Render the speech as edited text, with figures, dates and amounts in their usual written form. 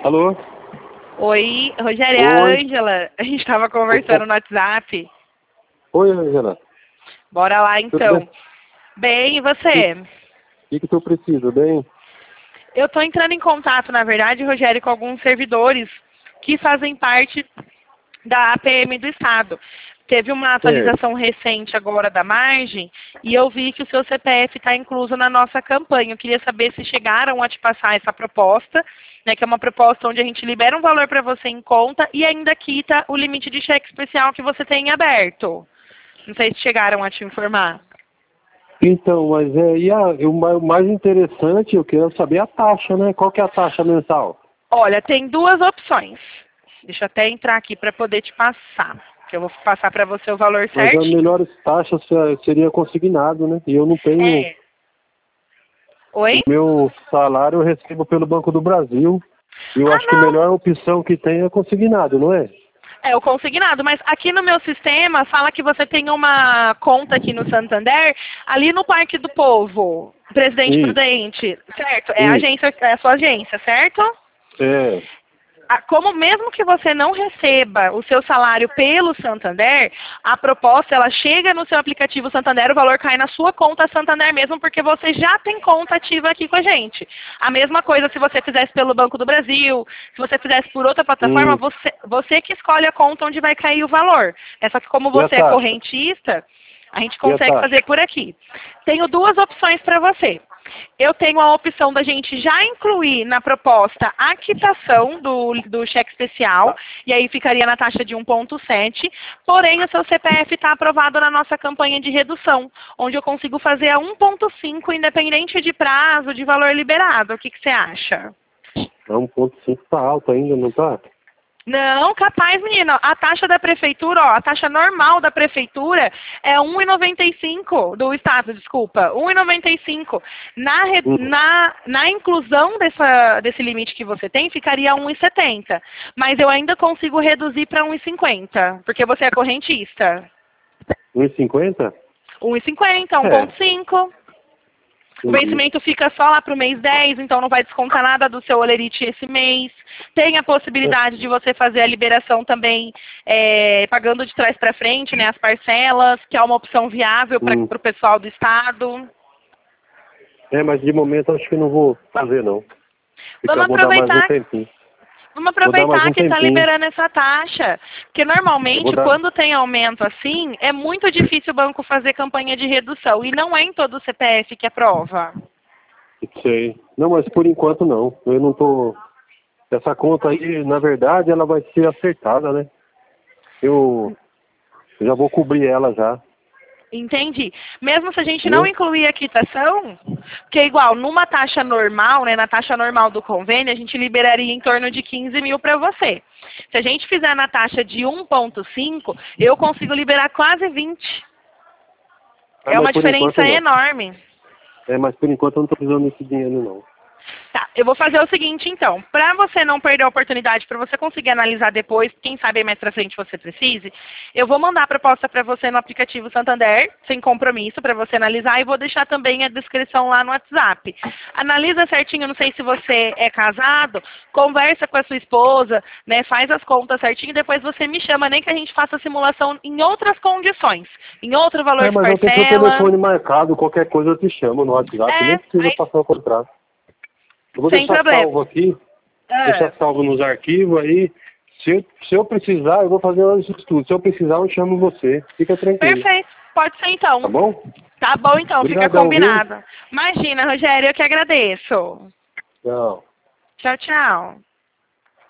Alô? Oi, Rogério, é a Oi. Ângela. A gente estava conversando no WhatsApp. Oi, Angela. Bora lá, Tudo então. Bem, e você? O que tu precisa, bem? Eu estou entrando em contato, na verdade, Rogério, com alguns servidores que fazem parte da APM do Estado. Teve uma atualização recente agora da margem e eu vi que o seu CPF está incluso na nossa campanha. Eu queria saber se chegaram a te passar essa proposta, né, que é uma proposta onde a gente libera um valor para você em conta e ainda quita o limite de cheque especial que você tem aberto. Não sei se chegaram a te informar. Então, mas o mais interessante, eu quero saber a taxa, né? Qual que é a taxa mensal? Olha, tem duas opções. Deixa eu até entrar aqui para poder te passar. Que eu vou passar para você o valor Mas certinho. as melhores taxas seria consignado, né? E eu não tenho... É. Oi? O meu salário eu recebo pelo Banco do Brasil. E eu acho que a Não. melhor opção que tem é consignado, não é? É o consignado, mas aqui no meu sistema fala que você tem uma conta aqui no Santander, ali no Parque do Povo, Presidente Isso. Prudente, certo? É Isso. a sua agência, certo? É. Como mesmo que você não receba o seu salário pelo Santander, a proposta ela chega no seu aplicativo Santander, o valor cai na sua conta Santander mesmo, porque você já tem conta ativa aqui com a gente. A mesma coisa se você fizesse pelo Banco do Brasil, se você fizesse por outra plataforma, você que escolhe a conta onde vai cair o valor. É só que como E a você é taxa? correntista, a gente E a consegue taxa? fazer por aqui. Tenho duas opções para você. Eu tenho a opção da gente já incluir na proposta a quitação do cheque especial, e aí ficaria na taxa de 1,7, porém o seu CPF está aprovado na nossa campanha de redução, onde eu consigo fazer a 1,5 independente de prazo, de valor liberado. O que você acha? 1,5 tá alto ainda, não tá? Não, capaz, menina. A taxa da prefeitura, ó, a taxa normal da prefeitura é 1,95 do estado, desculpa, 1,95. Na inclusão desse limite que você tem, ficaria 1,70. Mas eu ainda consigo reduzir para 1,50, porque você é correntista. 1,50? 1,50, 1,5. O vencimento fica só lá para o mês 10, então não vai descontar nada do seu olerite esse mês. Tem a possibilidade de você fazer a liberação também pagando de trás para frente, né, as parcelas, que é uma opção viável para o pessoal do Estado. Mas de momento acho que não vou fazer, não. Vamos Vou dar mais um aproveitar. tempinho. Vamos aproveitar que está liberando essa taxa. Porque normalmente, quando tem aumento assim, é muito difícil o banco fazer campanha de redução. E não é em todo o CPF que aprova. Sei. Não, mas por enquanto não. Eu não tô... Essa conta aí, na verdade, ela vai ser acertada, né? Eu já vou cobrir ela já. Entendi. Mesmo se a gente não incluir a quitação, porque igual, numa taxa normal, né, na taxa normal do convênio, a gente liberaria em torno de 15 mil para você. Se a gente fizer na taxa de 1,5, eu consigo liberar quase 20. É uma diferença enorme. Mas por enquanto eu não estou precisando desse dinheiro, não. Tá, eu vou fazer o seguinte então, para você não perder a oportunidade, para você conseguir analisar depois, quem sabe mais pra frente você precise, eu vou mandar a proposta para você no aplicativo Santander, sem compromisso, para você analisar, e vou deixar também a descrição lá no WhatsApp. Analisa certinho, não sei se você é casado, conversa com a sua esposa, né, faz as contas certinho, e depois você me chama, nem que a gente faça a simulação em outras condições, em outro valor de parcela. Mas eu tenho seu telefone marcado, qualquer coisa eu te chamo no WhatsApp, nem precisa passar o contrato. Eu vou deixar salvo aqui, deixar salvo nos arquivos aí. Se eu precisar, eu vou fazer os estudos. Se eu precisar, eu chamo você. Fica tranquilo. Perfeito. Pode ser então. Tá bom? Tá bom então, Obrigadão, fica combinado. Imagina, Rogério, eu que agradeço. Tchau. Tchau, tchau.